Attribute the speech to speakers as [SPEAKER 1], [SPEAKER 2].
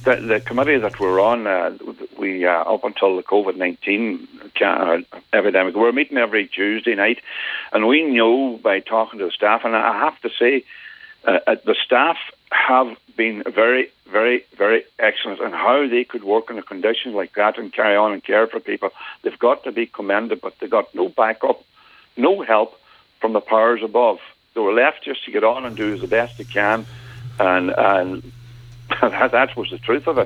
[SPEAKER 1] The committee that we're on, we up until the COVID-19 epidemic, we're meeting every Tuesday night, and we know by talking to the staff, and I have to say, the staff have been very, very, very excellent in how they could work in a condition like that and carry on and care for people. They've got to be commended, but they got no backup, no help from the powers above. They were left just to get on and do the best they can, and that was the truth of it.